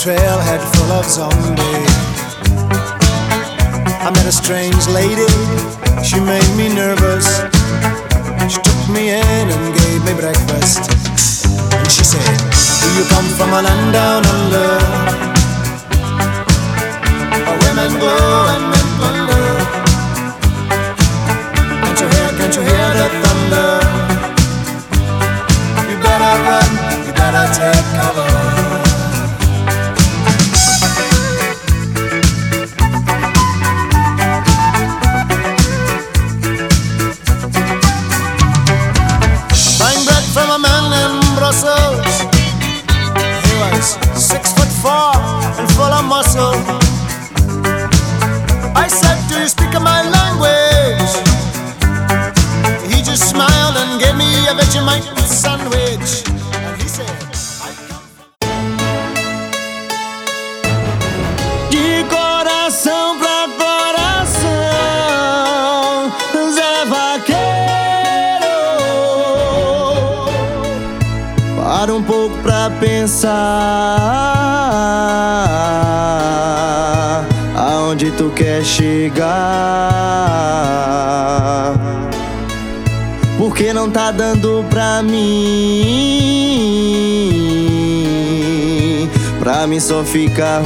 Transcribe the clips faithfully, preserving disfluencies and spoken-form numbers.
trailhead full of zombies. I met a strange lady, she made me nervous. She took me in and gave me breakfast. And she said, do you come from a land down under, where women go and men plunder? Can't you hear, can't you hear the thunder? You better run, you better take cover. He was six foot four and full of muscle. I said, do you speak my language? He just smiled and gave me a Vegemite sandwich. And he said, I come from... De coração pra coração, Zé Vaqueiro. Para um pouco pra pensar aonde tu quer chegar. Porque não tá dando pra mim, pra mim só fica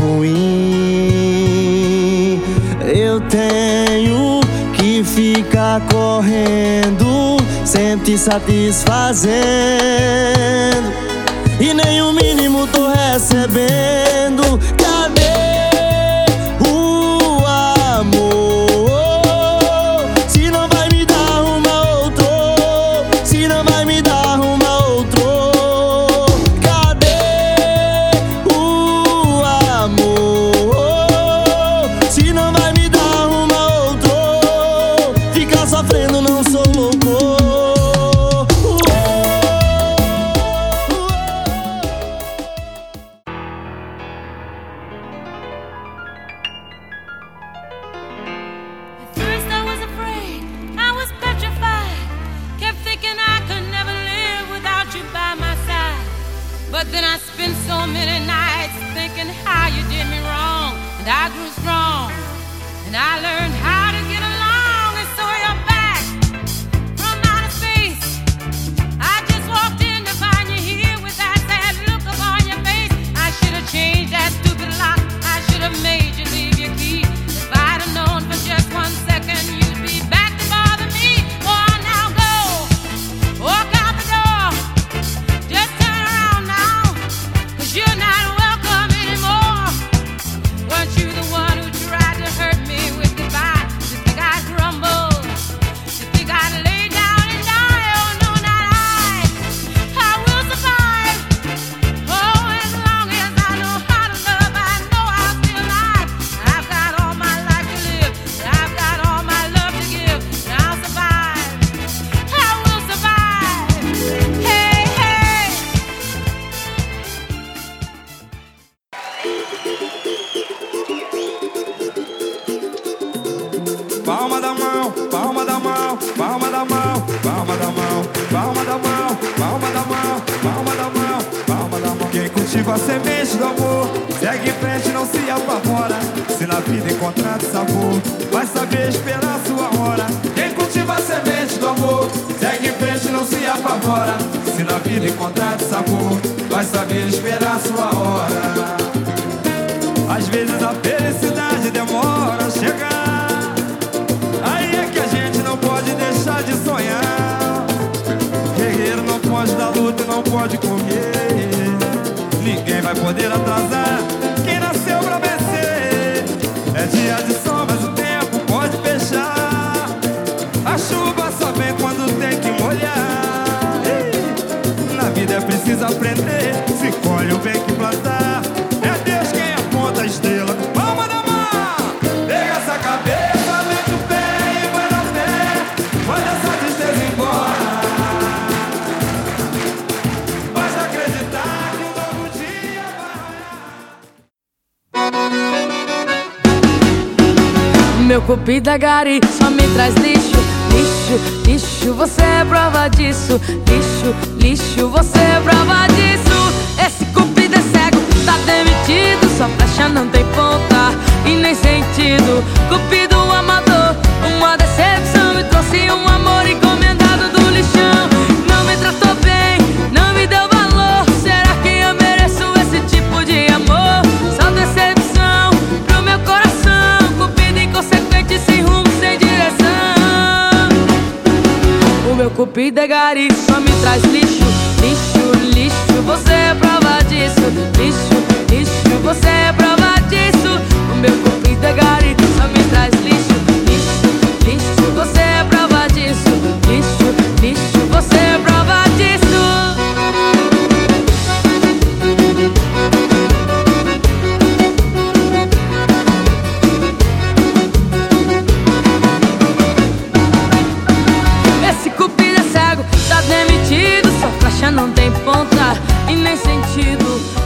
ruim. Eu tenho que ficar correndo, sempre satisfazendo, e nem o mínimo tô recebendo. Cadê o amor? Se não vai me dar uma outro, se não vai me dar uma outro. Cadê o amor? Se não vai me dar uma outro, ficar sofrendo não sou louco. But then I spent so many nights thinking how you did me wrong, and I grew strong, and I learned how to get along. And so you're back from outer space. I just walked in to find you here with that sad look upon your face. I should have changed that stupid lock, I should have made you leave your key. If I'd have known for just one second you'd be back to bother me. Oh, now go, walk out the door, just turn around now, 'cause you're not welcome anymore. Weren't you the one who tried to hurt me with goodbye? You think I'd crumble? You think I'd lay down and die? Oh no, not I. I will survive. Oh, as long as I know how to love, I know I'll still alive. I've got all my life to live, and I've got all my love to give, and I'll survive. I will survive. Hey, hey. Palma da mão, palma da mão, palma da mão, palma da mão, palma da mão, palma da mão, palma da mão, palma da mão. Quem cultiva a semente do amor, segue em frente, não se apavora. Se na vida encontrar sabor, vai saber esperar a sua hora. Quem cultiva a semente do amor, segue em frente, não se apavora. Se na vida encontrar sabor, vai saber esperar a sua hora. Às vezes a felicidade demora a chegar, aí é que a gente não pode deixar de sonhar. Guerreiro não pode dar luta e não pode correr, ninguém vai poder atrasar quem nasceu pra vencer. É dia de sol, mas o tempo pode fechar, a chuva só vem quando tem que molhar. Na vida é preciso aprender, se colhe o bem que plantar. É Deus quem aponta a estrela. Palma da mão, pega essa cabeça, mete o pé e vai na fé, manda essa tristeza embora. Basta acreditar que um novo dia vai. Meu cupido da gari só me traz lixo, lixo, lixo, você é prova disso. Lixo, lixo, você é prova disso. Esse cupido é cego, tá demitido. cupido é gari, só me traz lixo, lixo, lixo. Você é prova disso, lixo, lixo. Você é prova disso. O meu cupido é gari, só me traz lixo, lixo, lixo. Você é prova disso, lixo, lixo. Você é prova disso. Esse cupido é cego, tá demitido. Sua flecha não tem ponta e nem sentido.